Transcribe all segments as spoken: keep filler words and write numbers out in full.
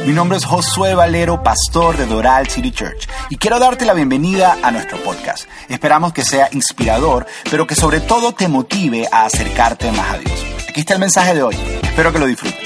Mi nombre es Josué Valero, pastor de Doral City Church, y quiero darte la bienvenida a nuestro podcast. Esperamos que sea inspirador, pero que sobre todo te motive a acercarte más a Dios. Aquí está el mensaje de hoy. Espero que lo disfrutes.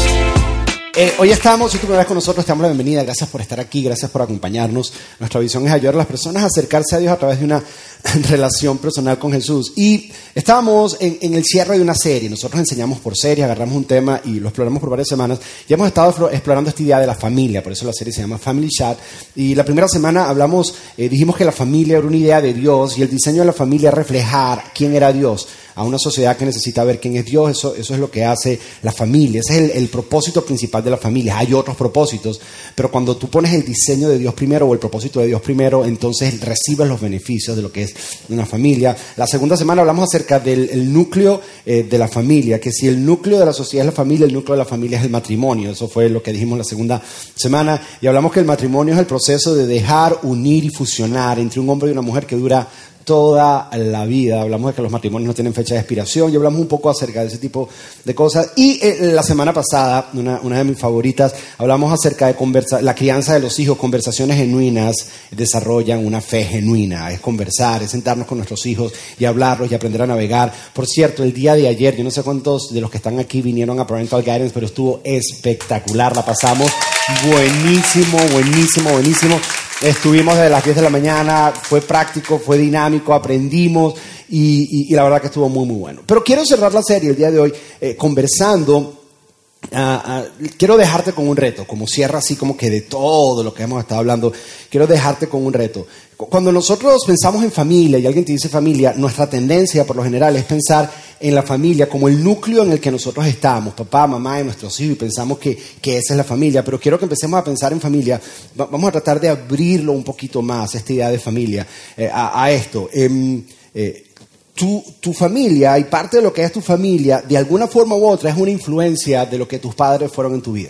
Eh, hoy estamos, si tú me ves con nosotros, te damos la bienvenida. Gracias por estar aquí, gracias por acompañarnos. Nuestra visión es ayudar a las personas a acercarse a Dios a través de una relación personal con Jesús. Y estábamos en, en el cierre de una serie. Nosotros enseñamos por serie, agarramos un tema y lo exploramos por varias semanas. Y hemos estado explorando esta idea de la familia, por eso la serie se llama Family Chat. Y la primera semana hablamos, eh, dijimos que la familia era una idea de Dios y el diseño de la familia es reflejar quién era Dios a una sociedad que necesita ver quién es Dios. Eso, eso es lo que hace la familia. Ese es el, el propósito principal de la familia. Hay otros propósitos, pero cuando tú pones el diseño de Dios primero o el propósito de Dios primero, entonces recibes los beneficios de lo que es una familia. La segunda semana hablamos acerca del el núcleo eh, de la familia, que si el núcleo de la sociedad es la familia, el núcleo de la familia es el matrimonio. Eso fue lo que dijimos la segunda semana. Y hablamos que el matrimonio es el proceso de dejar, unir y fusionar entre un hombre y una mujer que dura toda la vida. Hablamos de que los matrimonios no tienen fecha de expiración y hablamos un poco acerca de ese tipo de cosas. Y eh, la semana pasada, una, una de mis favoritas, hablamos acerca de conversa- la crianza de los hijos. Conversaciones genuinas desarrollan una fe genuina. Es conversar, es sentarnos con nuestros hijos y hablarlos y aprender a navegar. Por cierto, el día de ayer, yo no sé cuántos de los que están aquí vinieron a Parental Guidance, pero estuvo espectacular. La pasamos buenísimo, buenísimo, buenísimo. Estuvimos desde las diez de la mañana, fue práctico, fue dinámico, aprendimos y, y, y la verdad que estuvo muy, muy bueno. Pero quiero cerrar la serie el día de hoy eh, conversando. Uh, uh, quiero dejarte con un reto, como cierra así como que de todo lo que hemos estado hablando, quiero dejarte con un reto. Cuando nosotros pensamos en familia y alguien te dice familia, nuestra tendencia por lo general es pensar en la familia como el núcleo en el que nosotros estamos, papá, mamá y nuestros hijos, y pensamos que, que esa es la familia. Pero quiero que empecemos a pensar en familia. Va, vamos a tratar de abrirlo un poquito más, esta idea de familia, eh, a, a esto. Eh, eh, Tu, tu familia y parte de lo que es tu familia, de alguna forma u otra, es una influencia de lo que tus padres fueron en tu vida.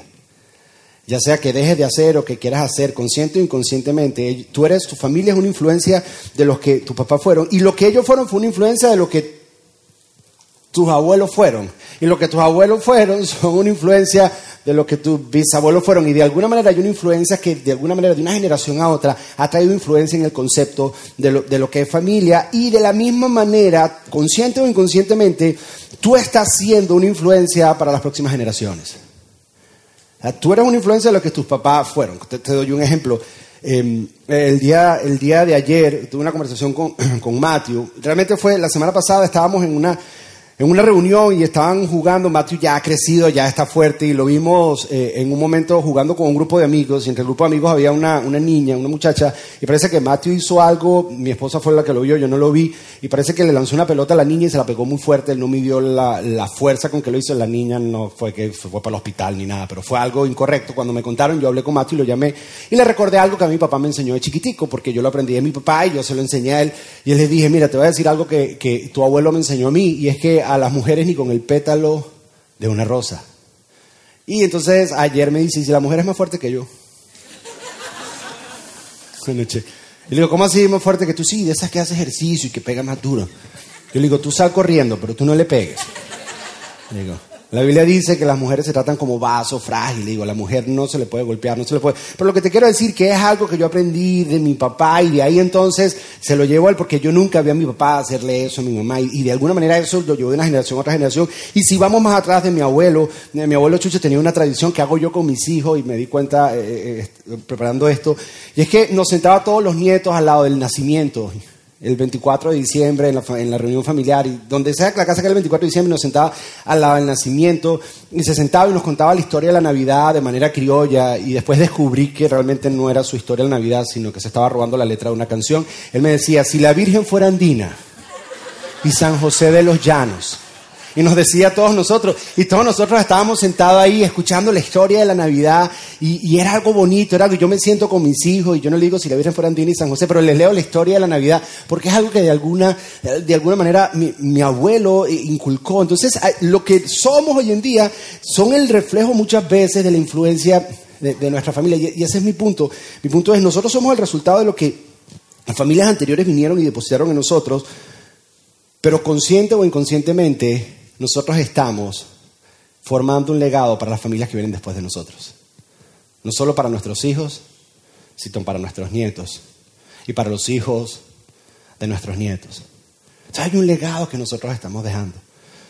Ya sea que dejes de hacer o que quieras hacer, consciente o inconscientemente, tú eres, tu familia es una influencia de lo que tus papás fueron. Y lo que ellos fueron fue una influencia de lo que tus abuelos fueron. Y lo que tus abuelos fueron son una influencia de lo que tus bisabuelos fueron. Y de alguna manera hay una influencia que de alguna manera de una generación a otra ha traído influencia en el concepto de lo, de lo que es familia. Y de la misma manera, consciente o inconscientemente, tú estás siendo una influencia para las próximas generaciones. O sea, tú eres una influencia de lo que tus papás fueron. Te, te doy un ejemplo. Eh, el, día, el día de ayer tuve una conversación con, con Matthew. Realmente fue la semana pasada, estábamos en una... En una reunión y estaban jugando. Matthew ya ha crecido, ya está fuerte, y lo vimos eh, en un momento jugando con un grupo de amigos, y entre el grupo de amigos había una, una niña, una muchacha, y parece que Matthew hizo algo. Mi esposa fue la que lo vio, yo no lo vi, y parece que le lanzó una pelota a la niña y se la pegó muy fuerte. Él no midió la, la fuerza con que lo hizo. La niña no fue que fue para el hospital ni nada, pero fue algo incorrecto. Cuando me contaron, yo hablé con Matthew y lo llamé y le recordé algo que a mi papá me enseñó de chiquitico, porque yo lo aprendí de mi papá y yo se lo enseñé a él, y él le dije, mira, te voy a decir algo que, que tu abuelo me enseñó a mí, y es que a las mujeres ni con el pétalo de una rosa. Y entonces ayer me dice, si la mujer es más fuerte que yo. Y le digo, ¿cómo así más fuerte que tú? Sí, de esas que hace ejercicio y que pega más duro. Yo le digo, tú sal corriendo, pero tú no le pegues. Le digo, la Biblia dice que las mujeres se tratan como vaso frágil. Le digo, a la mujer no se le puede golpear, no se le puede. Pero lo que te quiero decir que es algo que yo aprendí de mi papá, y de ahí entonces se lo llevo a él, porque yo nunca vi a mi papá hacerle eso a mi mamá, y, y de alguna manera eso lo llevo de una generación a otra generación. Y si vamos más atrás de mi abuelo, mi abuelo Chucho tenía una tradición que hago yo con mis hijos, y me di cuenta eh, eh, preparando esto, y es que nos sentaba todos los nietos al lado del nacimiento. El veinticuatro de diciembre en la, en la reunión familiar, y donde sea la casa que era el veinticuatro de diciembre, nos sentaba al lado del nacimiento y se sentaba y nos contaba la historia de la Navidad de manera criolla, y después descubrí que realmente no era su historia de la Navidad, sino que se estaba robando la letra de una canción. Él me decía, si la Virgen fuera andina y San José de los Llanos, y nos decía a todos nosotros, y todos nosotros estábamos sentados ahí escuchando la historia de la Navidad, y, y era algo bonito, era algo, yo me siento con mis hijos, y yo no le digo si la Virgen fuera andina y San José, pero les leo la historia de la Navidad, porque es algo que de alguna, de alguna manera mi, mi abuelo inculcó. Entonces, lo que somos hoy en día son el reflejo muchas veces de la influencia de, de nuestra familia, y, y ese es mi punto. Mi punto es, nosotros somos el resultado de lo que las familias anteriores vinieron y depositaron en nosotros, pero consciente o inconscientemente, nosotros estamos formando un legado para las familias que vienen después de nosotros. no solo para nuestros hijos, sino para nuestros nietos y para los hijos de nuestros nietos. Entonces hay un legado que nosotros estamos dejando.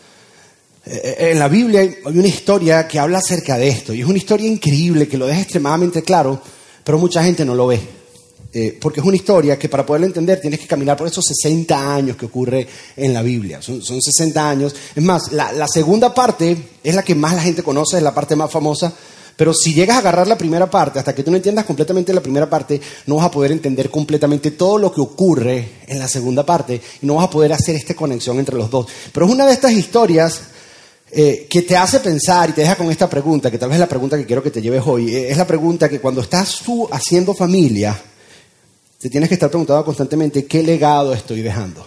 En la Biblia hay una historia que habla acerca de esto, y es una historia increíble que lo deja extremadamente claro, pero mucha gente no lo ve. Eh, porque es una historia que para poderlo entender tienes que caminar por esos sesenta años que ocurre en la Biblia. Son, son sesenta años. Es más, la, la segunda parte es la que más la gente conoce, es la parte más famosa. Pero si llegas a agarrar la primera parte, hasta que tú no entiendas completamente la primera parte, no vas a poder entender completamente todo lo que ocurre en la segunda parte y no vas a poder hacer esta conexión entre los dos. Pero es una de estas historias eh, que te hace pensar y te deja con esta pregunta, que tal vez es la pregunta que quiero que te lleves hoy. Eh, es la pregunta que cuando estás tú haciendo familia, te tienes que estar preguntando constantemente, ¿qué legado estoy dejando?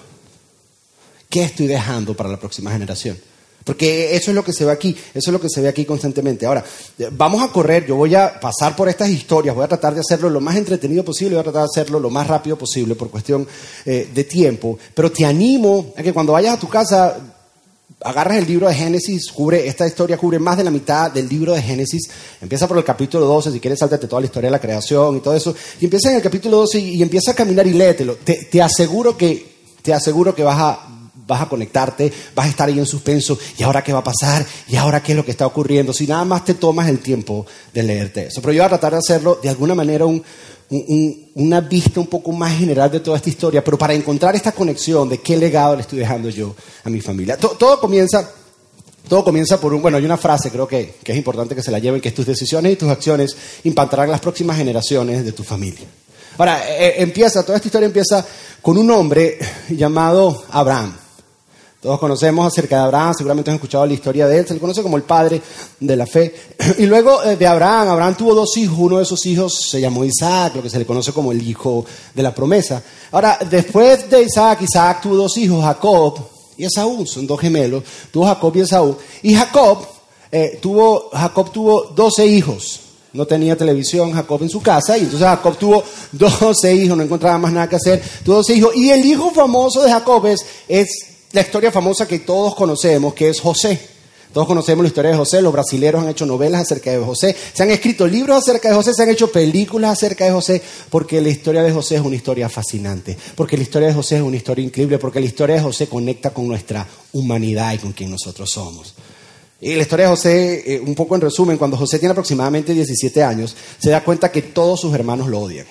¿Qué estoy dejando para la próxima generación? Porque eso es lo que se ve aquí, eso es lo que se ve aquí constantemente. Ahora, vamos a correr, yo voy a pasar por estas historias, voy a tratar de hacerlo lo más entretenido posible, voy a tratar de hacerlo lo más rápido posible por cuestión eh, de tiempo, pero te animo a que cuando vayas a tu casa, agarras el libro de Génesis, cubre, esta historia cubre más de la mitad del libro de Génesis, empieza por el capítulo doce, si quieres sáltate toda la historia de la creación y todo eso, y empieza en el capítulo doce y, y empieza a caminar y léetelo. Te, te aseguro que, te aseguro que vas a... vas a conectarte, vas a estar ahí en suspenso, ¿y ahora qué va a pasar? ¿Y ahora qué es lo que está ocurriendo? Si nada más te tomas el tiempo de leerte eso. Pero yo voy a tratar de hacerlo de alguna manera un, un, un, una vista un poco más general de toda esta historia, pero para encontrar esta conexión de qué legado le estoy dejando yo a mi familia. Todo, todo comienza... Todo comienza por un... Bueno, hay una frase, creo que, que es importante que se la lleven, que es tus decisiones y tus acciones impactarán las próximas generaciones de tu familia. Ahora, eh, empieza, toda esta historia empieza con un hombre llamado Abraham. Todos conocemos acerca de Abraham, seguramente han escuchado la historia de él, se le conoce como el padre de la fe. Y luego de Abraham, Abraham tuvo dos hijos, uno de esos hijos se llamó Isaac, lo que se le conoce como el hijo de la promesa. Ahora, después de Isaac, Isaac tuvo dos hijos, Jacob y Esaú, son dos gemelos, tuvo Jacob y Esaú. Y Jacob, eh, tuvo, Jacob tuvo doce hijos. No tenía televisión Jacob en su casa y entonces Jacob tuvo doce hijos, no encontraba más nada que hacer, tuvo doce hijos. Y el hijo famoso de Jacob es... es la historia famosa que todos conocemos, que es José. Todos conocemos la historia de José, los brasileros han hecho novelas acerca de José, se han escrito libros acerca de José, se han hecho películas acerca de José, porque la historia de José es una historia fascinante, porque la historia de José es una historia increíble, porque la historia de José conecta con nuestra humanidad y con quien nosotros somos. Y la historia de José, eh, un poco en resumen, cuando José tiene aproximadamente diecisiete años, se da cuenta que todos sus hermanos lo odian.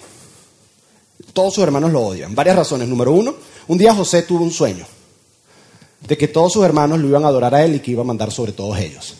Todos sus hermanos lo odian. Varias razones. Número uno, un día José tuvo un sueño de que todos sus hermanos lo iban a adorar a él y que iba a mandar sobre todos ellos.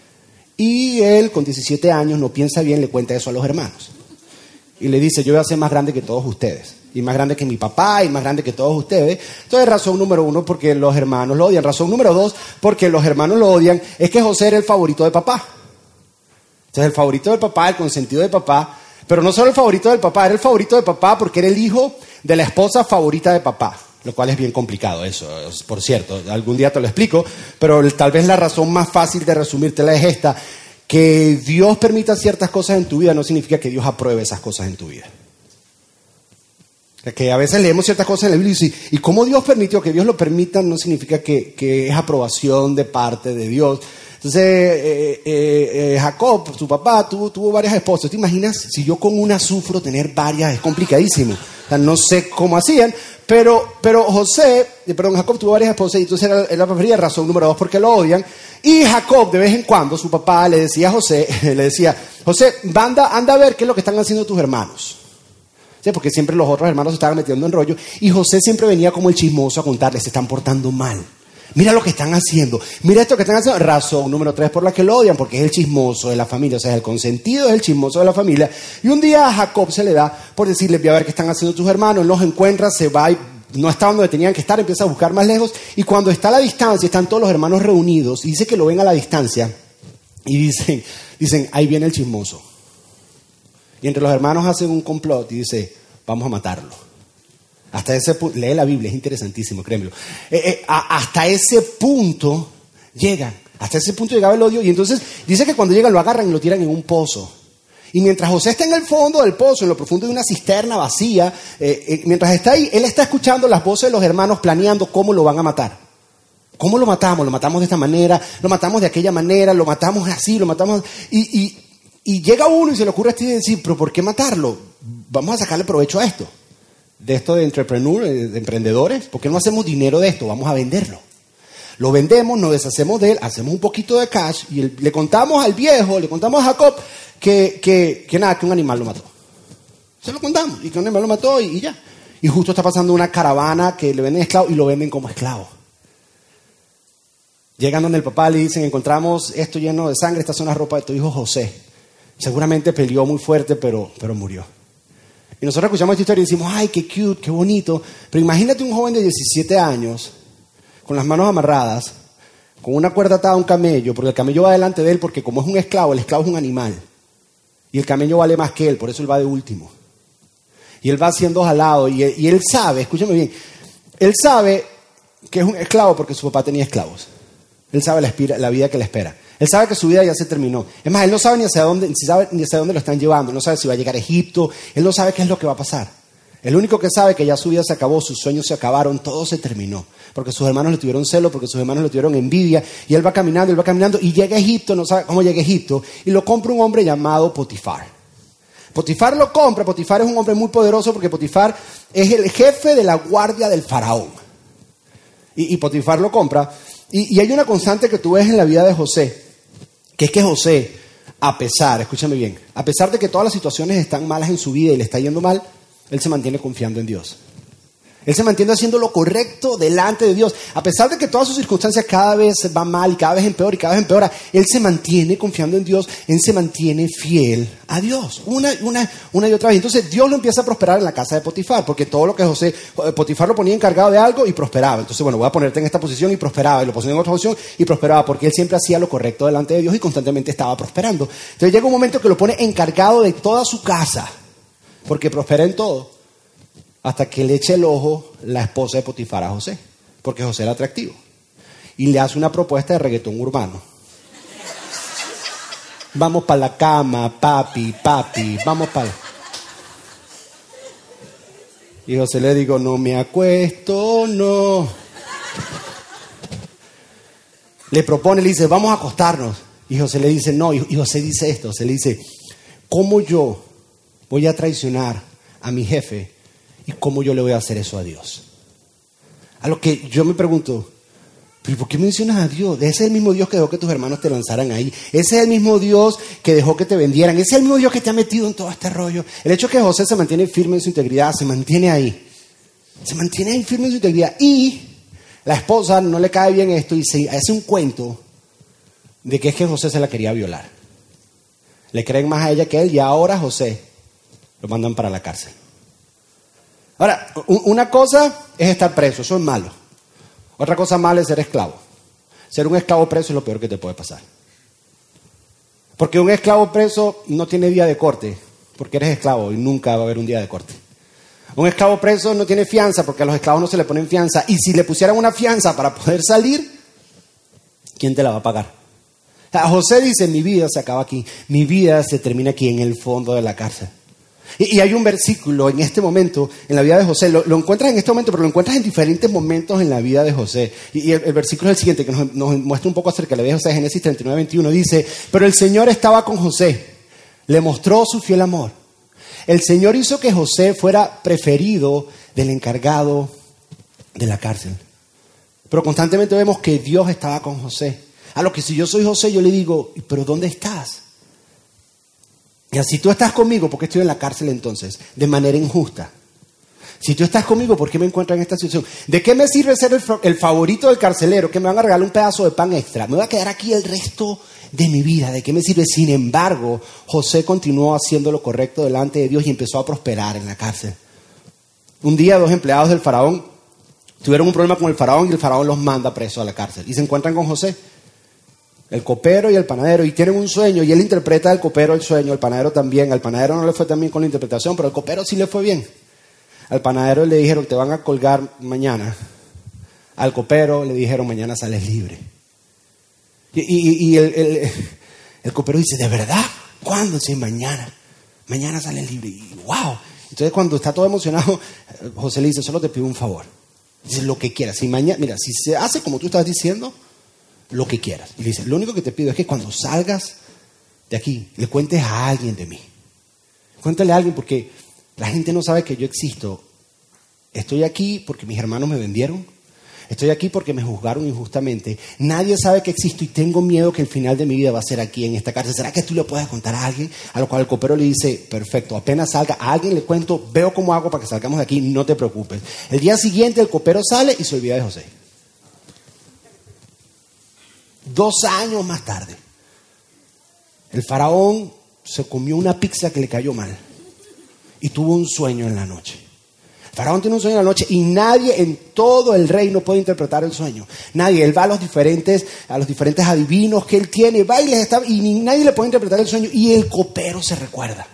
Y él, con diecisiete años, no piensa bien, le cuenta eso a los hermanos. Y le dice, yo voy a ser más grande que todos ustedes. Y más grande que mi papá, y más grande que todos ustedes. Entonces, razón número uno, porque los hermanos lo odian. Razón número dos, porque los hermanos lo odian, es que José era el favorito de papá. Entonces, el favorito del papá, el consentido de papá, pero no solo el favorito del papá, era el favorito de papá porque era el hijo de la esposa favorita de papá. Lo cual es bien complicado eso, por cierto, algún día te lo explico, pero tal vez la razón más fácil de resumírtela es esta, que Dios permita ciertas cosas en tu vida no significa que Dios apruebe esas cosas en tu vida. Que a veces leemos ciertas cosas en la Biblia y dicen, ¿y cómo Dios permitió? Que Dios lo permita no significa que, que es aprobación de parte de Dios. Entonces, eh, eh, eh, Jacob, su papá, tuvo, tuvo varias esposas. ¿Te imaginas? Si yo con una sufro, tener varias es complicadísimo. O sea, no sé cómo hacían, pero, pero José, perdón, Jacob tuvo varias esposas y entonces era, era la preferida, razón número dos, porque lo odian. Y Jacob, de vez en cuando, su papá le decía a José, le decía, José, anda, anda a ver qué es lo que están haciendo tus hermanos. ¿Sí? Porque siempre los otros hermanos se estaban metiendo en rollo. Y José siempre venía como el chismoso a contarles, se están portando mal. Mira lo que están haciendo, mira esto que están haciendo. Razón número tres por la que lo odian, porque es el chismoso de la familia, o sea, es el consentido, es el chismoso de la familia. Y un día a Jacob se le da por decirle, voy a ver qué están haciendo tus hermanos, los encuentra, se va y no está donde tenían que estar, empieza a buscar más lejos, y cuando está a la distancia, están todos los hermanos reunidos, y dice que lo ven a la distancia, y dicen, dicen, ahí viene el chismoso. Y entre los hermanos hacen un complot y dice, vamos a matarlo. Hasta ese punto, lee la Biblia, es interesantísimo, créemelo. Eh, eh, a, hasta ese punto llegan, hasta ese punto llegaba el odio, y entonces dice que cuando llegan lo agarran y lo tiran en un pozo. Y mientras José está en el fondo del pozo, en lo profundo de una cisterna vacía, eh, eh, mientras está ahí, él está escuchando las voces de los hermanos planeando cómo lo van a matar. ¿Cómo lo matamos? Lo matamos de esta manera, lo matamos de aquella manera, lo matamos así, lo matamos... Y, y Y llega uno y se le ocurre a este decir, pero ¿por qué matarlo? Vamos a sacarle provecho a esto. De esto de entrepreneur, de emprendedores. ¿Por qué no hacemos dinero de esto? Vamos a venderlo. Lo vendemos, nos deshacemos de él, hacemos un poquito de cash y el, le contamos al viejo, le contamos a Jacob que, que, que nada, que un animal lo mató. Se lo contamos y que un animal lo mató y, y ya. Y justo está pasando una caravana que le venden esclavos y lo venden como esclavo. Llegan donde el papá le dicen, encontramos esto lleno de sangre, estas son las ropas de tu hijo José. Seguramente peleó muy fuerte, pero, pero murió. Y nosotros escuchamos esta historia y decimos, ay, qué cute, qué bonito. Pero imagínate un joven de diecisiete años, con las manos amarradas, con una cuerda atada a un camello, porque el camello va delante de él, porque como es un esclavo, el esclavo es un animal. Y el camello vale más que él, por eso él va de último. Y él va siendo jalado, y él, y él sabe, escúchame bien, él sabe que es un esclavo porque su papá tenía esclavos. Él sabe la, espira, la vida que le espera. Él sabe que su vida ya se terminó. Es más, él no sabe ni hacia dónde, si sabe ni hacia dónde lo están llevando. Él no sabe si va a llegar a Egipto. Él no sabe qué es lo que va a pasar. El único que sabe que ya su vida se acabó, sus sueños se acabaron, todo se terminó. Porque sus hermanos le tuvieron celo, porque sus hermanos le tuvieron envidia. Y él va caminando, él va caminando y llega a Egipto, no sabe cómo llega a Egipto. Y lo compra un hombre llamado Potifar. Potifar lo compra. Potifar es un hombre muy poderoso porque Potifar es el jefe de la guardia del faraón. Y, y Potifar lo compra. Y, y hay una constante que tú ves en la vida de José, que es que José, a pesar, escúchame bien, a pesar de que todas las situaciones están malas en su vida y le está yendo mal, él se mantiene confiando en Dios. Él se mantiene haciendo lo correcto delante de Dios. A pesar de que todas sus circunstancias cada vez van mal y cada vez empeora y cada vez empeora, él se mantiene confiando en Dios, él se mantiene fiel a Dios, una, una, una y otra vez. Entonces Dios lo empieza a prosperar en la casa de Potifar, porque todo lo que José, Potifar lo ponía encargado de algo y prosperaba. Entonces, bueno, voy a ponerte en esta posición y prosperaba, y lo ponía en otra posición y prosperaba, porque él siempre hacía lo correcto delante de Dios y constantemente estaba prosperando. Entonces llega un momento que lo pone encargado de toda su casa, porque prospera en todo. Hasta que le eche el ojo la esposa de Potifar a José, porque José era atractivo. Y le hace una propuesta de reggaetón urbano. Vamos para la cama, papi, papi, vamos para... Y José le dijo, no me acuesto, no. Le propone, le dice, vamos a acostarnos. Y José le dice, no. Y José dice esto, José le dice, ¿cómo yo voy a traicionar a mi jefe? ¿Y cómo yo le voy a hacer eso a Dios? A lo que yo me pregunto, ¿pero por qué mencionas a Dios? Ese es el mismo Dios que dejó que tus hermanos te lanzaran ahí. Ese es el mismo Dios que dejó que te vendieran. Ese es el mismo Dios que te ha metido en todo este rollo. El hecho es que José se mantiene firme en su integridad, se mantiene ahí. Se mantiene ahí firme en su integridad. Y la esposa no le cae bien esto y se hace un cuento de que es que José se la quería violar. Le creen más a ella que a él y ahora José lo mandan para la cárcel. Ahora, una cosa es estar preso, eso es malo. Otra cosa mala es ser esclavo. Ser un esclavo preso es lo peor que te puede pasar. Porque un esclavo preso no tiene día de corte, porque eres esclavo y nunca va a haber un día de corte. Un esclavo preso no tiene fianza, porque a los esclavos no se le ponen fianza. Y si le pusieran una fianza para poder salir, ¿quién te la va a pagar? O sea, José dice, mi vida se acaba aquí, mi vida se termina aquí en el fondo de la cárcel. Y, y hay un versículo en este momento, en la vida de José, lo, lo encuentras en este momento, pero lo encuentras en diferentes momentos en la vida de José. Y, y el, el versículo es el siguiente, que nos, nos muestra un poco acerca de la vida de José, Génesis treinta y nueve, veintiuno, dice, pero el Señor estaba con José, le mostró su fiel amor. El Señor hizo que José fuera preferido del encargado de la cárcel. Pero constantemente vemos que Dios estaba con José. A lo que si yo soy José, yo le digo, pero ¿dónde estás? Y así tú estás conmigo, ¿por qué estoy en la cárcel entonces? De manera injusta. Si tú estás conmigo, ¿por qué me encuentro en esta situación? ¿De qué me sirve ser el, el favorito del carcelero? Que me van a regalar un pedazo de pan extra. Me voy a quedar aquí el resto de mi vida. ¿De qué me sirve? Sin embargo, José continuó haciendo lo correcto delante de Dios y empezó a prosperar en la cárcel. Un día, dos empleados del faraón tuvieron un problema con el faraón y el faraón los manda presos a la cárcel. Y se encuentran con José, el copero y el panadero, y tienen un sueño, y él interpreta al copero el sueño, el panadero también. Al panadero no le fue tan bien con la interpretación, pero al copero sí le fue bien. Al panadero le dijeron, te van a colgar mañana. Al copero le dijeron, mañana sales libre. Y, y, y el, el, el copero dice, ¿de verdad? ¿Cuándo? Sí, mañana. Mañana sales libre. Y wow. Entonces cuando está todo emocionado, José le dice, solo te pido un favor. Dice, lo que quieras. Si mañana, mira, si se hace como tú estás diciendo, lo que quieras. Y le dice, lo único que te pido es que cuando salgas de aquí, le cuentes a alguien de mí. Cuéntale a alguien porque la gente no sabe que yo existo. Estoy aquí porque mis hermanos me vendieron. Estoy aquí porque me juzgaron injustamente. Nadie sabe que existo y tengo miedo que el final de mi vida va a ser aquí en esta cárcel. ¿Será que tú le puedes contar a alguien? A lo cual el copero le dice, perfecto, apenas salga, a alguien le cuento, veo cómo hago para que salgamos de aquí, no te preocupes. El día siguiente el copero sale y se olvida de José. Dos años más tarde, el faraón se comió una pizza que le cayó mal y tuvo un sueño en la noche. El faraón tiene un sueño en la noche y nadie en todo el reino puede interpretar el sueño. Nadie. Él va a los diferentes, a los diferentes adivinos que él tiene, va y les está, y ni, nadie le puede interpretar el sueño. Y el copero se recuerda.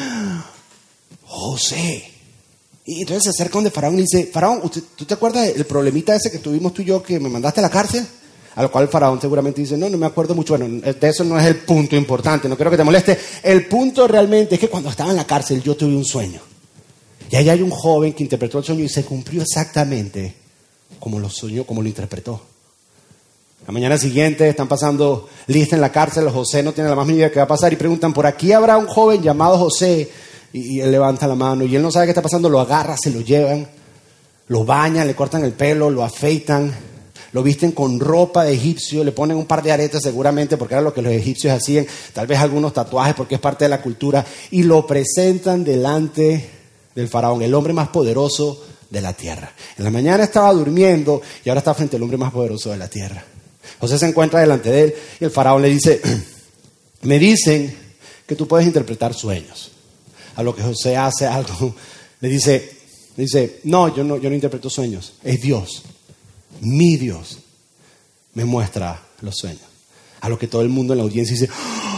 José. Y entonces se acerca donde Faraón y dice, Faraón, ¿tú te acuerdas del problemita ese que tuvimos tú y yo que me mandaste a la cárcel? A lo cual el faraón seguramente dice, no, no me acuerdo mucho. Bueno, de eso no es el punto importante, no quiero que te moleste. El punto realmente es que cuando estaba en la cárcel yo tuve un sueño. Y ahí hay un joven que interpretó el sueño y se cumplió exactamente como lo soñó, como lo interpretó. La mañana siguiente están pasando lista en la cárcel, José no tiene la más mínima idea de qué va a pasar y preguntan, por aquí habrá un joven llamado José. Y, y él levanta la mano y él no sabe qué está pasando, lo agarra, se lo llevan, lo bañan, le cortan el pelo, lo afeitan, lo visten con ropa de egipcio, le ponen un par de aretes seguramente porque era lo que los egipcios hacían, tal vez algunos tatuajes porque es parte de la cultura, y lo presentan delante del faraón, el hombre más poderoso de la tierra. En la mañana estaba durmiendo y ahora está frente al hombre más poderoso de la tierra. José se encuentra delante de él y el faraón le dice, me dicen que tú puedes interpretar sueños. A lo que José hace algo, le dice, le dice no, yo no, yo no interpreto sueños, es Dios, mi Dios, me muestra los sueños. A lo que todo el mundo en la audiencia dice,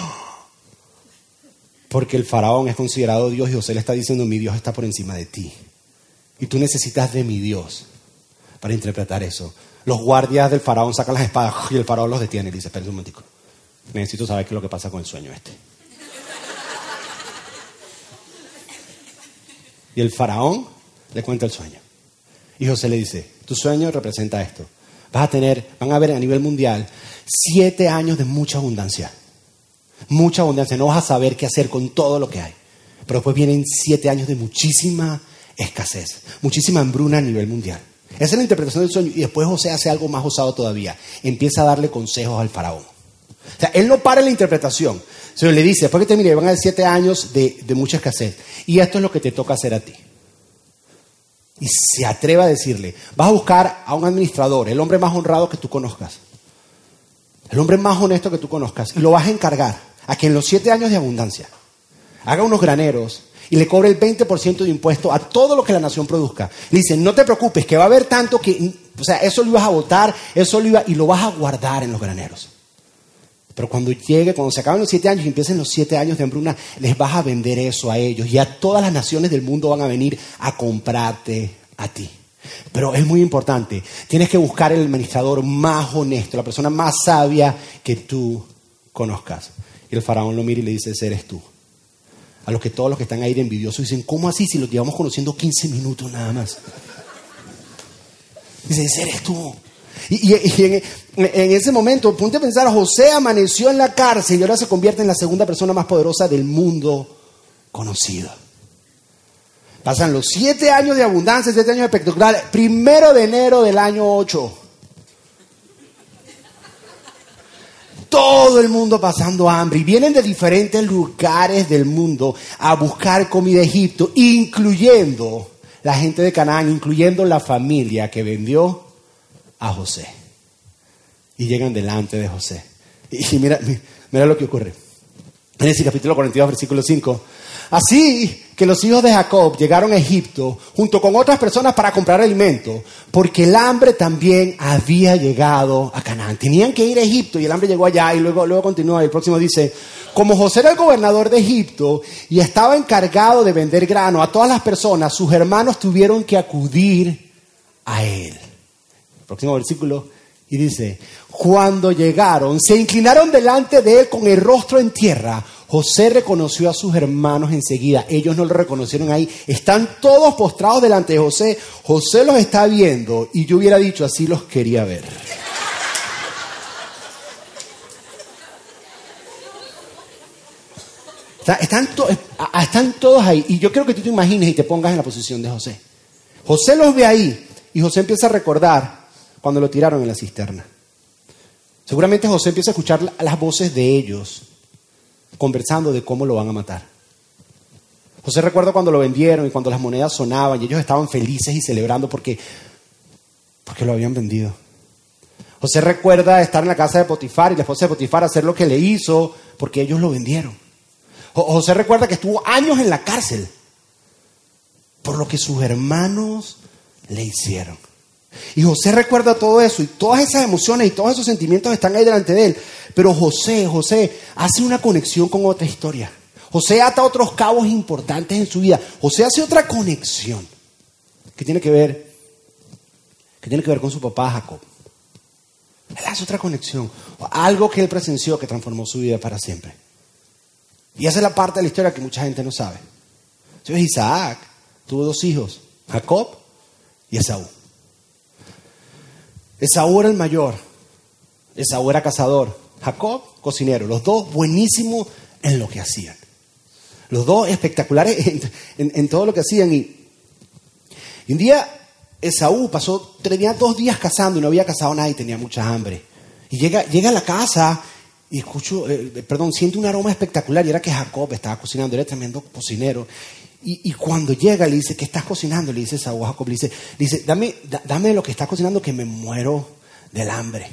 porque el faraón es considerado Dios y José le está diciendo, mi Dios está por encima de ti. Y tú necesitas de mi Dios para interpretar eso. Los guardias del faraón sacan las espadas y el faraón los detiene y le dice, espera un momentico, necesito saber qué es lo que pasa con el sueño este. Y el faraón le cuenta el sueño. Y José le dice, tu sueño representa esto. Vas a tener, van a ver a nivel mundial, siete años de mucha abundancia. Mucha abundancia, no vas a saber qué hacer con todo lo que hay. Pero después vienen siete años de muchísima escasez, muchísima hambruna a nivel mundial. Esa es la interpretación del sueño. Y después José hace algo más osado todavía. Empieza a darle consejos al faraón. O sea, él no para en la interpretación. Sino le dice, después que te mire, van a haber siete años de, de mucha escasez. Y esto es lo que te toca hacer a ti. Y se atreve a decirle, vas a buscar a un administrador, el hombre más honrado que tú conozcas. El hombre más honesto que tú conozcas. Y lo vas a encargar a que en los siete años de abundancia haga unos graneros y le cobre el veinte por ciento de impuesto a todo lo que la nación produzca. Le dice, no te preocupes, que va a haber tanto que, o sea, eso lo ibas a botar, eso lo iba, y lo vas a guardar en los graneros. Pero cuando llegue, cuando se acaben los siete años y empiecen los siete años de hambruna, les vas a vender eso a ellos y a todas las naciones del mundo van a venir a comprarte a ti. Pero es muy importante, tienes que buscar el administrador más honesto, la persona más sabia que tú conozcas. Y el faraón lo mira y le dice, ese eres tú. A los que todos los que están ahí de envidiosos dicen, ¿cómo así si los llevamos conociendo quince minutos nada más? Dice, ese eres tú. Y, y, y en, en ese momento, ponte a pensar, José amaneció en la cárcel y ahora se convierte en la segunda persona más poderosa del mundo conocido. Pasan los siete años de abundancia, siete años espectaculares, primero de enero del año ocho. Todo el mundo pasando hambre y vienen de diferentes lugares del mundo a buscar comida a Egipto, incluyendo la gente de Canaán, incluyendo la familia que vendió a José. Y llegan delante de José. Y mira, mira lo que ocurre. En ese capítulo cuarenta y dos, versículo cinco. Así que los hijos de Jacob llegaron a Egipto junto con otras personas para comprar alimento, porque el hambre también había llegado a Canaán. Tenían que ir a Egipto y el hambre llegó allá y luego, luego continúa. El próximo dice, como José era el gobernador de Egipto y estaba encargado de vender grano a todas las personas, sus hermanos tuvieron que acudir a él. El próximo versículo y dice, cuando llegaron, se inclinaron delante de él con el rostro en tierra. José reconoció a sus hermanos enseguida. Ellos no lo reconocieron ahí. Están todos postrados delante de José. José los está viendo y yo hubiera dicho, así los quería ver. Está, están, to, están todos ahí. Y yo quiero que tú te imagines y te pongas en la posición de José. José los ve ahí y José empieza a recordar cuando lo tiraron en la cisterna. Seguramente José empieza a escuchar las voces de ellos conversando de cómo lo van a matar. José recuerda cuando lo vendieron y cuando las monedas sonaban y ellos estaban felices y celebrando porque, porque lo habían vendido. José recuerda estar en la casa de Potifar y la esposa de Potifar hacer lo que le hizo porque ellos lo vendieron. José recuerda que estuvo años en la cárcel por lo que sus hermanos le hicieron. Y José recuerda todo eso y todas esas emociones y todos esos sentimientos están ahí delante de él. Pero José, José hace una conexión con otra historia. José ata otros cabos importantes en su vida. José hace otra conexión que tiene que ver, que tiene que ver con su papá Jacob. Él hace otra conexión, algo que él presenció que transformó su vida para siempre. Y esa es la parte de la historia que mucha gente no sabe. Entonces Isaac tuvo dos hijos, Jacob y Esaú. Esaú era el mayor, Esaú era cazador, Jacob cocinero, los dos buenísimos en lo que hacían. Los dos espectaculares en, en, en todo lo que hacían. Y, y un día Esaú pasó, tenía dos días cazando y no había cazado nada y tenía mucha hambre. Y llega, llega a la casa y escucho, eh, perdón, siente un aroma espectacular y era que Jacob estaba cocinando, era tremendo cocinero. Y, y cuando llega le dice, ¿qué estás cocinando? Le dice Esaú a Jacob, le dice, le dice dame, da, dame lo que estás cocinando que me muero del hambre.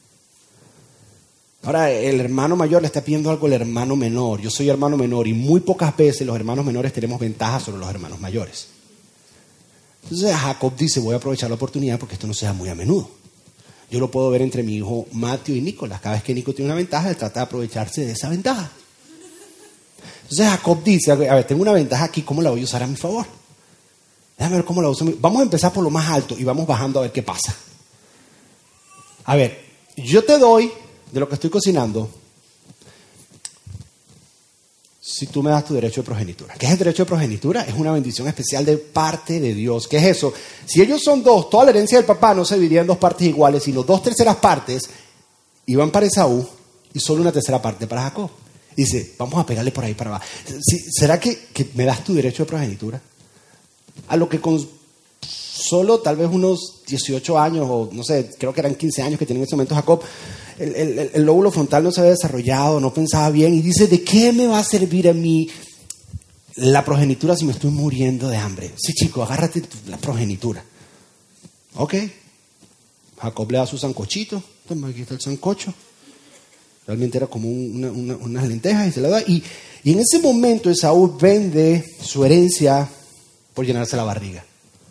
Ahora el hermano mayor le está pidiendo algo al hermano menor. Yo soy hermano menor y muy pocas veces los hermanos menores tenemos ventaja sobre los hermanos mayores. Entonces Jacob dice, voy a aprovechar la oportunidad porque esto no se da muy a menudo. Yo lo puedo ver entre mi hijo Mateo y Nicolás. Cada vez que Nico tiene una ventaja, él trata de aprovecharse de esa ventaja. Entonces Jacob dice, a ver, tengo una ventaja aquí, ¿cómo la voy a usar a mi favor? Déjame ver cómo la uso. Vamos a empezar por lo más alto y vamos bajando a ver qué pasa. A ver, yo te doy de lo que estoy cocinando si tú me das tu derecho de progenitura. ¿Qué es el derecho de progenitura? Es una bendición especial de parte de Dios. ¿Qué es eso? Si ellos son dos, toda la herencia del papá no se dividía en dos partes iguales, sino dos terceras partes iban para Esaú y solo una tercera parte para Jacob. Dice, vamos a pegarle por ahí para abajo. ¿Será que, que me das tu derecho de progenitura? A lo que con solo tal vez unos dieciocho años, o no sé, creo que eran quince años que tenía en ese momento Jacob, el, el, el lóbulo frontal no se había desarrollado, no pensaba bien, y dice, ¿de qué me va a servir a mí la progenitura si me estoy muriendo de hambre? Sí, chico, agárrate tu, la progenitura. Ok. Jacob le da su sancochito, toma, aquí está el sancocho. Realmente era como una, una, unas lentejas y se la da. Y, y en ese momento Esaú vende su herencia por llenarse la barriga.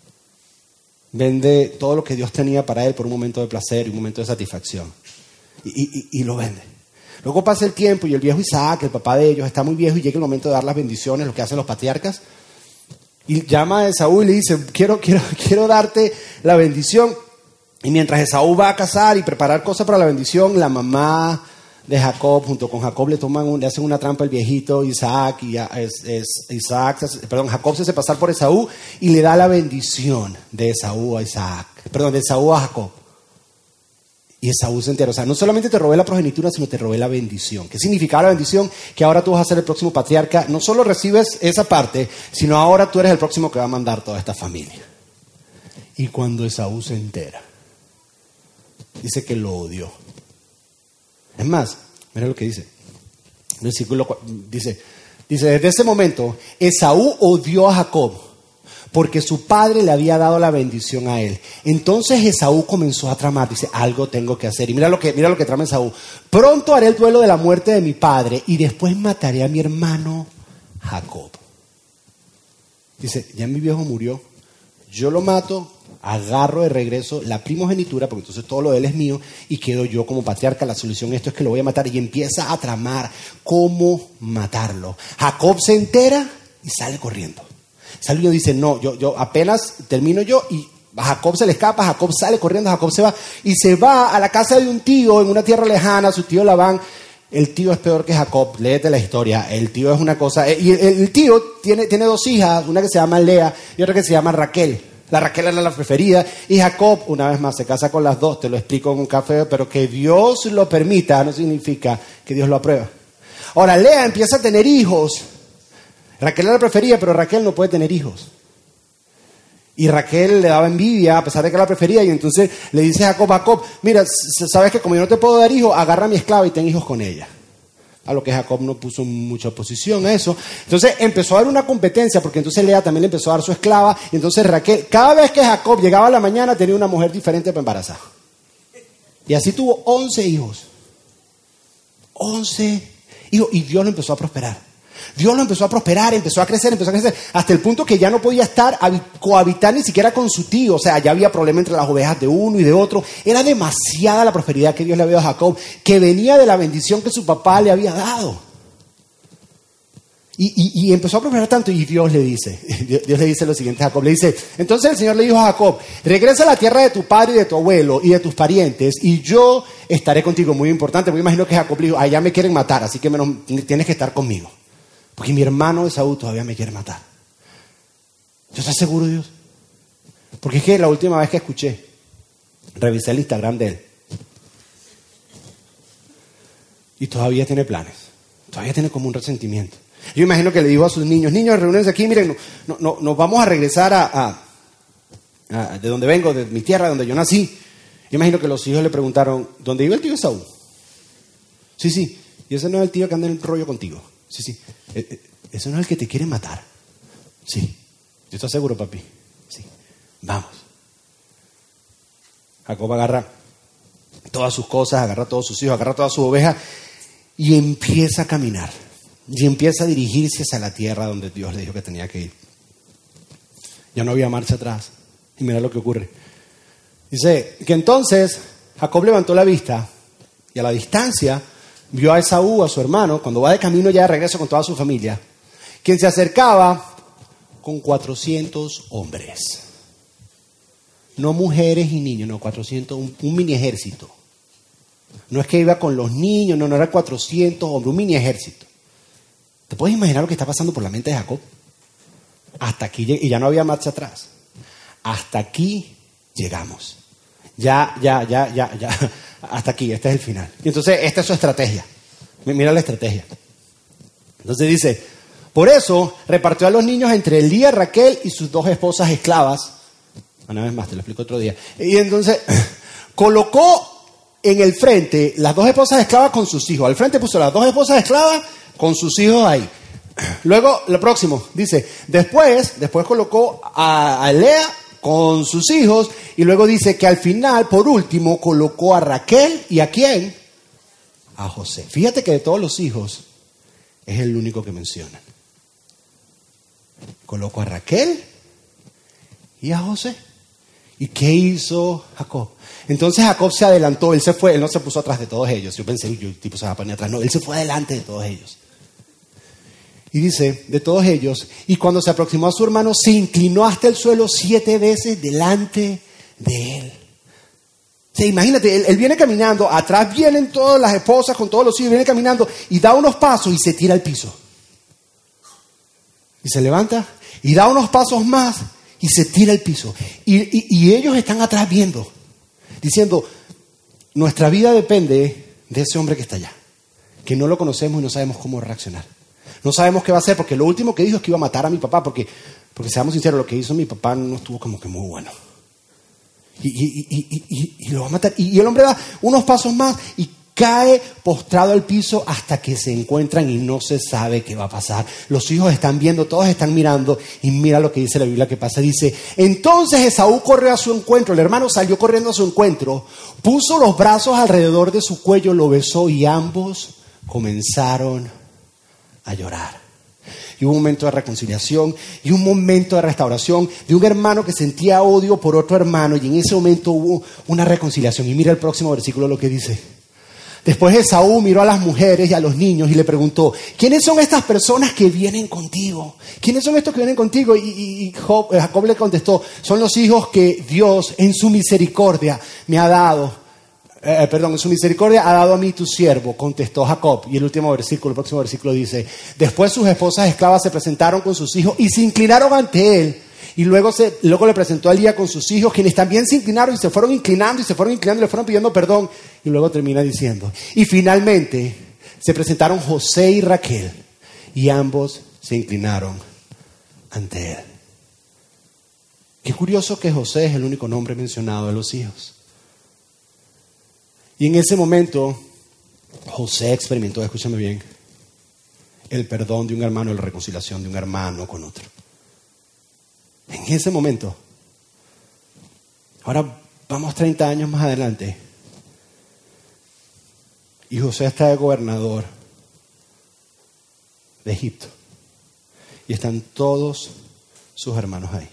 Vende todo lo que Dios tenía para él por un momento de placer y un momento de satisfacción. Y, y, y lo vende. Luego pasa el tiempo y el viejo Isaac, el papá de ellos, está muy viejo y llega el momento de dar las bendiciones, lo que hacen los patriarcas. Y llama a Esaú y le dice, quiero, quiero, quiero darte la bendición. Y mientras Esaú va a cazar y preparar cosas para la bendición, la mamá de Jacob, junto con Jacob, le toman un, le hacen una trampa al viejito Isaac, y es, es, Isaac, perdón, Jacob se hace pasar por Esaú y le da la bendición de Esaú a Isaac, perdón, de Esaú a Jacob. Y Esaú se entera, o sea, no solamente te robé la progenitura, sino te robé la bendición. ¿Qué significaba la bendición? Que ahora tú vas a ser el próximo patriarca, no solo recibes esa parte, sino ahora tú eres el próximo que va a mandar toda esta familia. Y cuando Esaú se entera, dice que lo odió. Es más, mira lo que dice. El versículo dice, dice, desde ese momento, Esaú odió a Jacob porque su padre le había dado la bendición a él. Entonces Esaú comenzó a tramar, dice, algo tengo que hacer. Y mira lo que, mira lo que trama Esaú. Pronto haré el duelo de la muerte de mi padre y después mataré a mi hermano Jacob. Dice, ya mi viejo murió, yo lo mato, agarro de regreso la primogenitura, porque entonces todo lo de él es mío, y quedo yo como patriarca. La solución a esto es que lo voy a matar. Y empieza a tramar cómo matarlo. Jacob se entera y sale corriendo. Sale y dice, no, yo, yo apenas termino yo, y a Jacob se le escapa, Jacob sale corriendo, Jacob se va, y se va a la casa de un tío en una tierra lejana, su tío Labán. El tío es peor que Jacob, léete la historia. El tío es una cosa, y el, el tío tiene, tiene dos hijas, una que se llama Lea y otra que se llama Raquel. La Raquel era la preferida, y Jacob, una vez más, se casa con las dos. Te lo explico en un café, pero que Dios lo permita no significa que Dios lo aprueba. Ahora, Lea empieza a tener hijos, Raquel la prefería, pero Raquel no puede tener hijos. Y Raquel le daba envidia a pesar de que la prefería, y entonces le dice a Jacob, Jacob, mira, sabes que como yo no te puedo dar hijos, agarra a mi esclava y ten hijos con ella. A lo que Jacob no puso mucha oposición a eso. Entonces empezó a haber una competencia, porque entonces Lea también le empezó a dar su esclava, y entonces Raquel, cada vez que Jacob llegaba a la mañana, tenía una mujer diferente para embarazar. Y así tuvo once hijos. once hijos, y Dios lo empezó a prosperar. Dios lo empezó a prosperar, empezó a crecer, empezó a crecer, hasta el punto que ya no podía estar, cohabitar ni siquiera con su tío. O sea, ya había problema entre las ovejas de uno y de otro. Era demasiada la prosperidad que Dios le había dado a Jacob, que venía de la bendición que su papá le había dado. Y, y, y empezó a prosperar tanto, y Dios le dice, Dios, Dios le dice lo siguiente a Jacob, le dice, entonces el Señor le dijo a Jacob, regresa a la tierra de tu padre y de tu abuelo y de tus parientes, y yo estaré contigo. Muy importante, me imagino que Jacob le dijo, allá me quieren matar, así que menos, tienes que estar conmigo. Porque mi hermano Esaú todavía me quiere matar. ¿Yo estoy seguro, Dios? Porque es que la última vez que escuché, revisé el Instagram de él. Y todavía tiene planes. Todavía tiene como un resentimiento. Yo imagino que le dijo a sus niños, niños, reúnense aquí, miren, no, no, no, nos vamos a regresar a, a, a de donde vengo, de mi tierra, donde yo nací. Yo imagino que los hijos le preguntaron, ¿dónde iba el tío Esaú? Sí, sí. Y ese no es el tío que anda en el rollo contigo. Sí, sí. ¿Ese no es el que te quiere matar? Sí. ¿Yo estoy seguro, papi? Sí. Vamos. Jacob agarra todas sus cosas, agarra todos sus hijos, agarra todas sus ovejas y empieza a caminar. Y empieza a dirigirse hacia la tierra donde Dios le dijo que tenía que ir. Ya no había marcha atrás. Y mira lo que ocurre. Dice que entonces Jacob levantó la vista y a la distancia vio a Esaú, a su hermano, cuando va de camino ya de regreso con toda su familia, quien se acercaba con cuatrocientos hombres. No mujeres y niños, no, cuatrocientos, un, un mini ejército. No es que iba con los niños, no, no, era cuatrocientos hombres, un mini ejército. ¿Te puedes imaginar lo que está pasando por la mente de Jacob? Hasta aquí, y ya no había marcha atrás. Hasta aquí llegamos. Ya, ya, ya, ya, ya. Hasta aquí, este es el final. Y entonces, esta es su estrategia. Mira la estrategia. Entonces dice, por eso repartió a los niños entre Lía, Raquel y sus dos esposas esclavas. Una vez más, te lo explico otro día. Y entonces, colocó en el frente las dos esposas esclavas con sus hijos. Al frente puso las dos esposas esclavas con sus hijos ahí. Luego, lo próximo, dice, después, después colocó a, a Lea con sus hijos, y luego dice que al final, por último, colocó a Raquel, ¿y a quién? A José. Fíjate que de todos los hijos, es el único que mencionan. Colocó a Raquel y a José. ¿Y qué hizo Jacob? Entonces Jacob se adelantó, él se fue, él no se puso atrás de todos ellos. Yo pensé, yo, el tipo se va a poner atrás. No, él se fue adelante de todos ellos. Y dice, de todos ellos, y cuando se aproximó a su hermano, se inclinó hasta el suelo siete veces delante de él. O sea, imagínate, él, él viene caminando, atrás vienen todas las esposas con todos los hijos, viene caminando y da unos pasos y se tira al piso. Y se levanta y da unos pasos más y se tira al piso. Y, y, y ellos están atrás viendo, diciendo, nuestra vida depende de ese hombre que está allá, que no lo conocemos y no sabemos cómo reaccionar. No sabemos qué va a hacer, porque lo último que dijo es que iba a matar a mi papá, porque, porque seamos sinceros, lo que hizo mi papá no estuvo como que muy bueno. Y, y, y, y, y, y lo va a matar. Y, y el hombre da unos pasos más y cae postrado al piso hasta que se encuentran y no se sabe qué va a pasar. Los hijos están viendo, todos están mirando, y mira lo que dice la Biblia que pasa. Dice, entonces Esaú corrió a su encuentro, el hermano salió corriendo a su encuentro, puso los brazos alrededor de su cuello, lo besó y ambos comenzaron a llorar. Y hubo un momento de reconciliación y un momento de restauración de un hermano que sentía odio por otro hermano, y en ese momento hubo una reconciliación. Y mira el próximo versículo lo que dice. Después Esaú miró a las mujeres y a los niños y le preguntó, ¿quiénes son estas personas que vienen contigo? ¿Quiénes son estos que vienen contigo? Y, y, y Job, Jacob le contestó, son los hijos que Dios en su misericordia me ha dado. Eh, perdón, en su misericordia ha dado a mí tu siervo, contestó Jacob. Y el último versículo, el próximo versículo dice, después sus esposas esclavas se presentaron con sus hijos y se inclinaron ante él. Y luego, se, luego le presentó a Lía con sus hijos, quienes también se inclinaron y se fueron inclinando y se fueron inclinando y le fueron pidiendo perdón. Y luego termina diciendo, y finalmente se presentaron José y Raquel, y ambos se inclinaron ante él. Qué curioso que José es el único nombre mencionado de los hijos. Y en ese momento, José experimentó, escúchame bien, el perdón de un hermano, la reconciliación de un hermano con otro. En ese momento. Ahora vamos treinta años más adelante. Y José está de gobernador de Egipto. Y están todos sus hermanos ahí.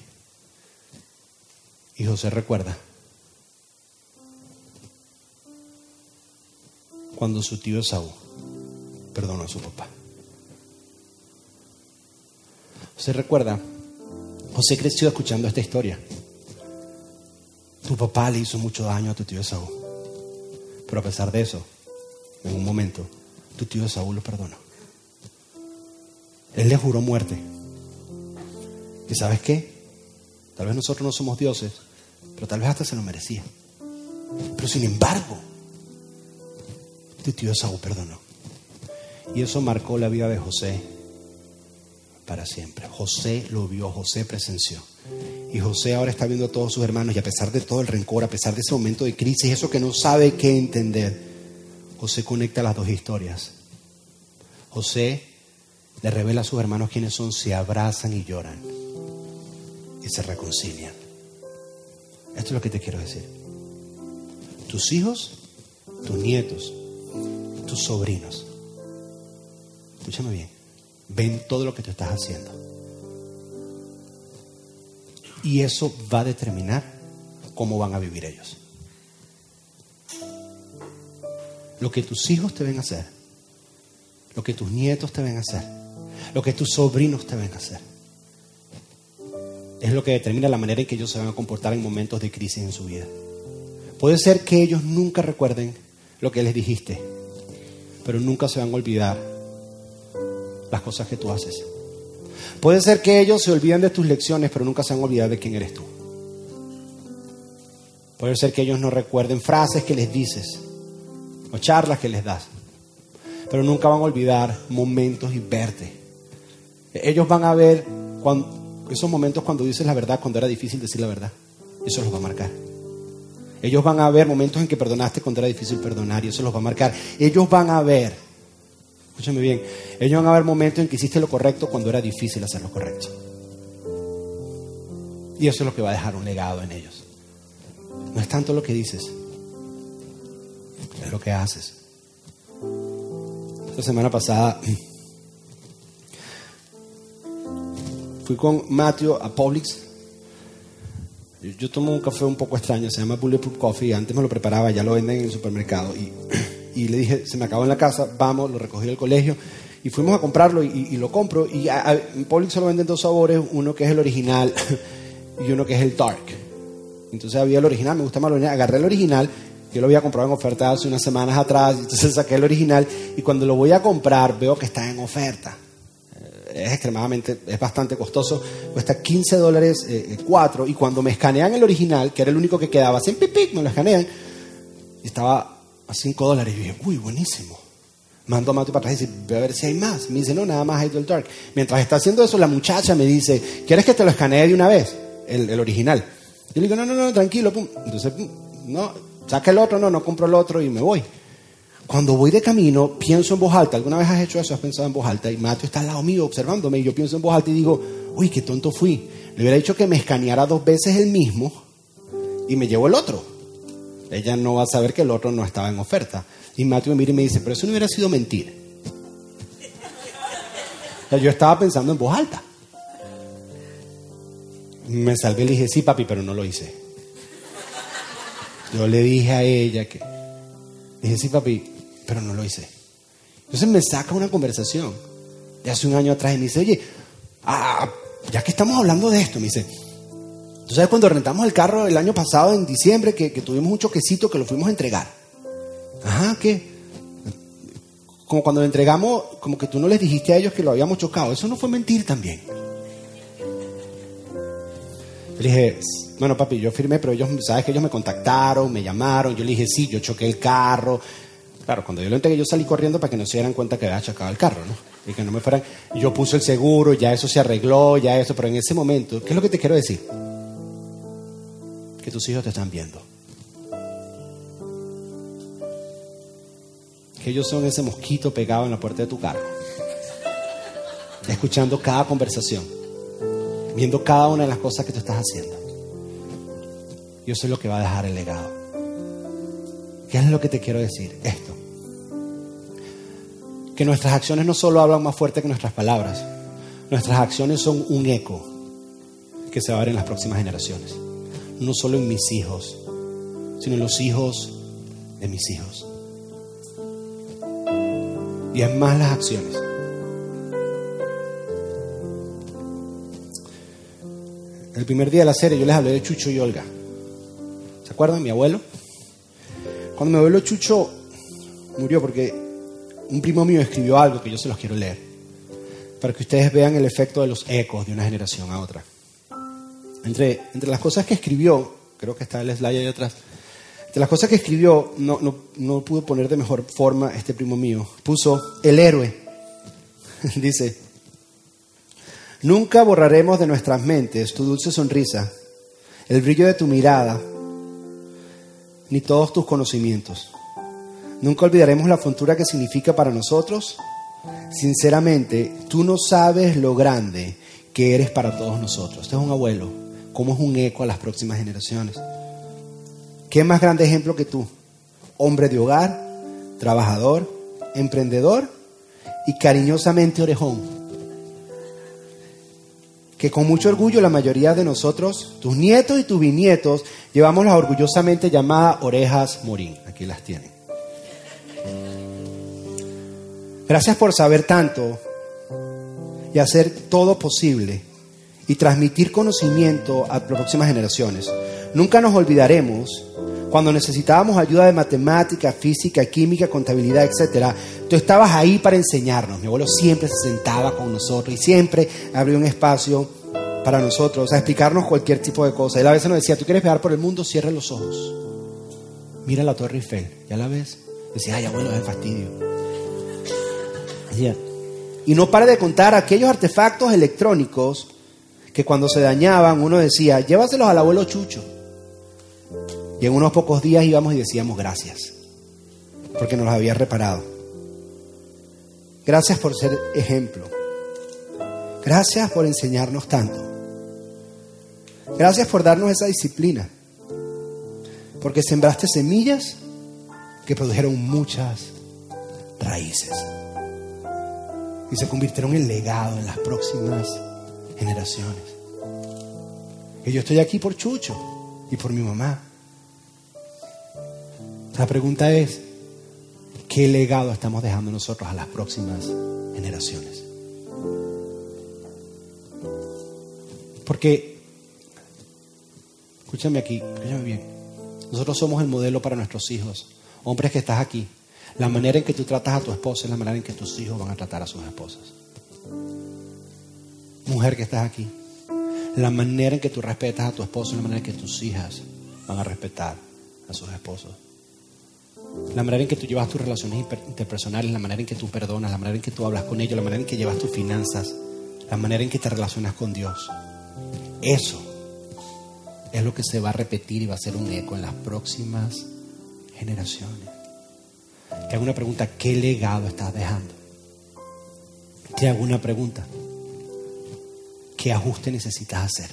Y José recuerda cuando su tío Esaú perdonó a su papá. José recuerda, José creció escuchando esta historia. Tu papá le hizo mucho daño a tu tío Esaú. Pero a pesar de eso, en un momento, tu tío Esaú lo perdonó. Él le juró muerte. ¿Y sabes qué? Tal vez nosotros no somos dioses, pero tal vez hasta se lo merecía. Pero sin embargo, tu tío Esaú perdonó. Y eso marcó la vida de José para siempre. José lo vio, José presenció. Y José ahora está viendo a todos sus hermanos y a pesar de todo el rencor, a pesar de ese momento de crisis, eso que no sabe qué entender, José conecta las dos historias. José le revela a sus hermanos quiénes son, se abrazan y lloran y se reconcilian. Esto es lo que te quiero decir. Tus hijos, tus nietos, tus sobrinos, escúchame bien, ven todo lo que tú estás haciendo. Y eso va a determinar cómo van a vivir ellos. Lo que tus hijos te ven a hacer, lo que tus nietos te ven a hacer, lo que tus sobrinos te ven a hacer, es lo que determina la manera en que ellos se van a comportar en momentos de crisis en su vida. Puede ser que ellos nunca recuerden lo que les dijiste, pero nunca se van a olvidar las cosas que tú haces. Puede ser que ellos se olviden de tus lecciones, pero nunca se van a olvidar de quién eres tú. Puede ser que ellos no recuerden frases que les dices o charlas que les das, pero nunca van a olvidar momentos y verte. Ellos van a ver cuando, esos momentos cuando dices la verdad, cuando era difícil decir la verdad. Eso los va a marcar. Ellos van a ver momentos en que perdonaste cuando era difícil perdonar, y eso los va a marcar. Ellos van a ver, escúchame bien, ellos van a ver momentos en que hiciste lo correcto cuando era difícil hacer lo correcto. Y eso es lo que va a dejar un legado en ellos. No es tanto lo que dices, es lo que haces. La semana pasada fui con Matthew a Publix. Yo, yo tomo un café un poco extraño, se llama Bulletproof Coffee. Antes me lo preparaba, ya lo venden en el supermercado. Y, y le dije, se me acabó en la casa, vamos, lo recogí del colegio. Y fuimos a comprarlo y, y lo compro. Y a, a, en Publix solo venden dos sabores, uno que es el original y uno que es el dark. Entonces había el original, me gusta más el original. Agarré el original, yo lo había comprado en oferta hace unas semanas atrás. Entonces saqué el original y cuando lo voy a comprar veo que está en oferta. Es extremadamente, es bastante costoso, cuesta quince dólares eh, cuatro, y cuando me escanean el original, que era el único que quedaba, así, pip, pip, me lo escanean, y estaba a cinco dólares, y dije, uy, buenísimo. Mando a Mateo para atrás y dice, ve a ver si hay más. Me dice, no, nada más hay del dark. Mientras está haciendo eso, la muchacha me dice, ¿quieres que te lo escanee de una vez? El, el original. Yo le digo, no, no, no, tranquilo, pum. Entonces, pum, no, saca el otro, no, no compro el otro y me voy. Cuando voy de camino, pienso en voz alta. ¿Alguna vez has hecho eso? ¿Has pensado en voz alta? Y Mateo está al lado mío observándome y yo pienso en voz alta y digo, uy, qué tonto fui. Le hubiera dicho que me escaneara dos veces el mismo y me llevo el otro. Ella no va a saber que el otro no estaba en oferta. Y Mateo me mira y me dice, pero eso no hubiera sido mentira. O sea, yo estaba pensando en voz alta. Me salvé y le dije, sí, papi, pero no lo hice. Yo le dije a ella que... Le dije, sí, papi, pero no lo hice. Entonces me saca una conversación de hace un año atrás y me dice, oye, ah, ya que estamos hablando de esto, me dice, ¿tú sabes cuando rentamos el carro el año pasado en diciembre que, que tuvimos un choquecito que lo fuimos a entregar? Ajá, ¿qué? Como cuando lo entregamos, como que tú no les dijiste a ellos que lo habíamos chocado. Eso no fue mentir también. Le dije, bueno, papi, yo firmé, pero ellos, sabes que ellos me contactaron, me llamaron. Yo le dije, sí, yo choqué el carro. Claro, cuando yo lo entregué, yo salí corriendo para que no se dieran cuenta que había chocado el carro, ¿no? Y que no me fueran... Yo puse el seguro, ya eso se arregló, ya eso... Pero en ese momento, ¿qué es lo que te quiero decir? Que tus hijos te están viendo. Que ellos son ese mosquito pegado en la puerta de tu carro. Escuchando cada conversación. Viendo cada una de las cosas que tú estás haciendo. Y eso es lo que va a dejar el legado. ¿Qué es lo que te quiero decir? Esto. Que nuestras acciones no solo hablan más fuerte que nuestras palabras. Nuestras acciones son un eco que se va a ver en las próximas generaciones. No solo en mis hijos, sino en los hijos de mis hijos. Y es más las acciones. El primer día de la serie yo les hablé de Chucho y Olga. ¿Se acuerdan? Mi abuelo. Cuando mi abuelo Chucho murió, porque un primo mío escribió algo que yo se los quiero leer, para que ustedes vean el efecto de los ecos de una generación a otra. Entre, entre las cosas que escribió, creo que está el slide ahí atrás, entre las cosas que escribió, no, no, no pudo poner de mejor forma este primo mío. Puso el héroe. Dice: nunca borraremos de nuestras mentes tu dulce sonrisa, el brillo de tu mirada, ni todos tus conocimientos. Nunca olvidaremos la fontura que significa para nosotros. Sinceramente, tú no sabes lo grande que eres para todos nosotros. Este es un abuelo. ¿Cómo es un eco a las próximas generaciones? ¿Qué más grande ejemplo que tú? Hombre de hogar, trabajador, emprendedor y cariñosamente orejón. Que con mucho orgullo la mayoría de nosotros, tus nietos y tus bisnietos, llevamos las orgullosamente llamadas orejas Morín. Aquí las tienen. Gracias por saber tanto y hacer todo posible y transmitir conocimiento a las próximas generaciones. Nunca nos olvidaremos cuando necesitábamos ayuda de matemática, física, química, contabilidad, etcétera. Tú estabas ahí para enseñarnos. Mi abuelo siempre se sentaba con nosotros y siempre abrió un espacio para nosotros, a explicarnos cualquier tipo de cosa. Él a veces nos decía: ¿tú quieres viajar por el mundo? Cierra los ojos. Mira la Torre Eiffel. ¿Ya la ves? Decía: ay, abuelo, es fastidio. Decía, y no para de contar aquellos artefactos electrónicos que cuando se dañaban uno decía: llévaselos al abuelo Chucho. Y en unos pocos días íbamos y decíamos gracias, porque nos los había reparado. Gracias por ser ejemplo. Gracias por enseñarnos tanto. Gracias por darnos esa disciplina, porque sembraste semillas que produjeron muchas raíces y se convirtieron en legado en las próximas generaciones. Y yo estoy aquí por Chucho y por mi mamá. La pregunta es: ¿qué legado estamos dejando nosotros a las próximas generaciones? Porque, escúchame aquí, escúchame bien, nosotros somos el modelo para nuestros hijos. Hombres que estás aquí, la manera en que tú tratas a tu esposa es la manera en que tus hijos van a tratar a sus esposas. Mujer que estás aquí, la manera en que tú respetas a tu esposo es la manera en que tus hijas van a respetar a sus esposos. La manera en que tú llevas tus relaciones interpersonales, la manera en que tú perdonas, la manera en que tú hablas con ellos, la manera en que llevas tus finanzas, la manera en que te relacionas con Dios. Eso es lo que se va a repetir y va a ser un eco en las próximas generaciones. Te hago una pregunta: ¿qué legado estás dejando? Te hago una pregunta: ¿qué ajuste necesitas hacer?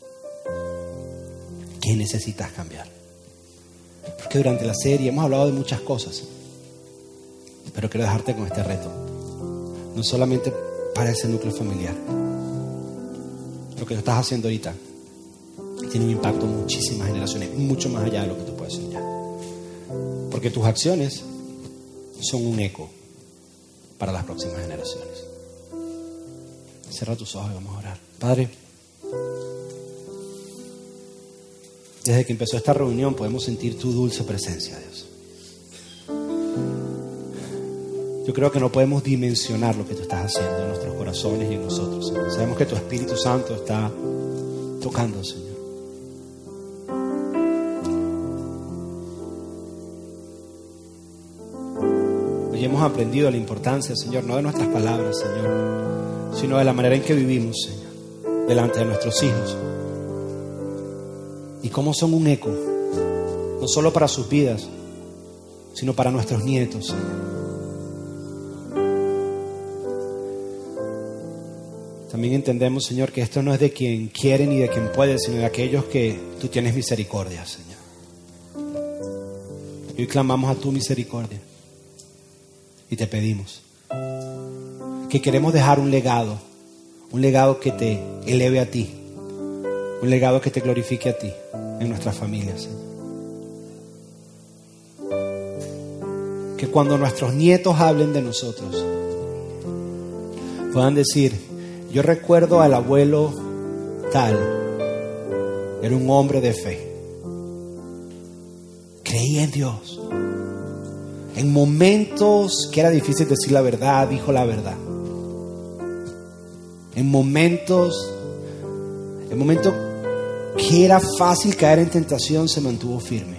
¿Qué necesitas cambiar? Porque durante la serie hemos hablado de muchas cosas, pero quiero dejarte con este reto. No solamente para ese núcleo familiar. Lo que tú estás haciendo ahorita tiene un impacto en muchísimas generaciones, mucho más allá de lo que tú puedes soñar. Porque tus acciones son un eco para las próximas generaciones. Cierra tus ojos y vamos a orar. Padre, desde que empezó esta reunión podemos sentir tu dulce presencia, Dios. Yo creo que no podemos dimensionar lo que tú estás haciendo en nuestros corazones y en nosotros, Señor. Sabemos que tu Espíritu Santo está tocando, Señor. Hoy hemos aprendido la importancia, Señor, no de nuestras palabras, Señor, sino de la manera en que vivimos, Señor, delante de nuestros hijos. Y cómo son un eco, no solo para sus vidas, sino para nuestros nietos, Señor. También entendemos, Señor, que esto no es de quien quiere ni de quien puede, sino de aquellos que tú tienes misericordia, Señor. Y hoy clamamos a tu misericordia y te pedimos que queremos dejar un legado, un legado que te eleve a ti, un legado que te glorifique a ti en nuestras familias, Señor. Que cuando nuestros nietos hablen de nosotros, puedan decir: yo recuerdo al abuelo tal, era un hombre de fe, creía en Dios. En momentos que era difícil decir la verdad, dijo la verdad. En momentos, en momentos que era fácil caer en tentación, se mantuvo firme.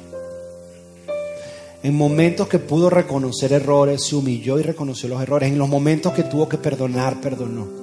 En momentos que pudo reconocer errores, se humilló y reconoció los errores. En los momentos que tuvo que perdonar, perdonó.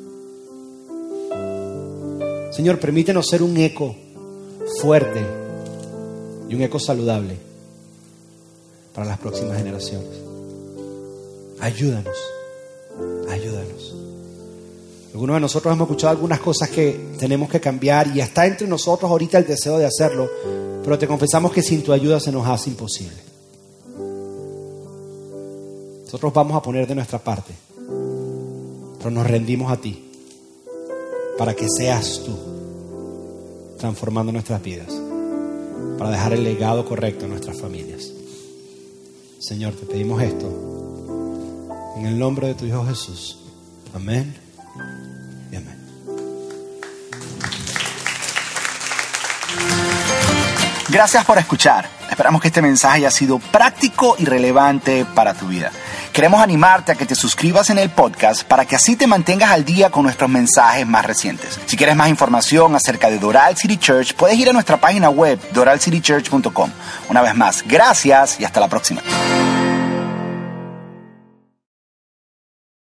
Señor, permítenos ser un eco fuerte y un eco saludable para las próximas generaciones. Ayúdanos, ayúdanos. Algunos de nosotros hemos escuchado algunas cosas que tenemos que cambiar y está entre nosotros ahorita el deseo de hacerlo, pero te confesamos que sin tu ayuda se nos hace imposible. Nosotros vamos a poner de nuestra parte, pero nos rendimos a ti para que seas tú transformando nuestras vidas, para dejar el legado correcto en nuestras familias. Señor, te pedimos esto en el nombre de tu Hijo Jesús. Amén y amén. Gracias por escuchar. Esperamos que este mensaje haya sido práctico y relevante para tu vida. Queremos animarte a que te suscribas en el podcast para que así te mantengas al día con nuestros mensajes más recientes. Si quieres más información acerca de Doral City Church, puedes ir a nuestra página web doral city church punto com. Una vez más, gracias y hasta la próxima.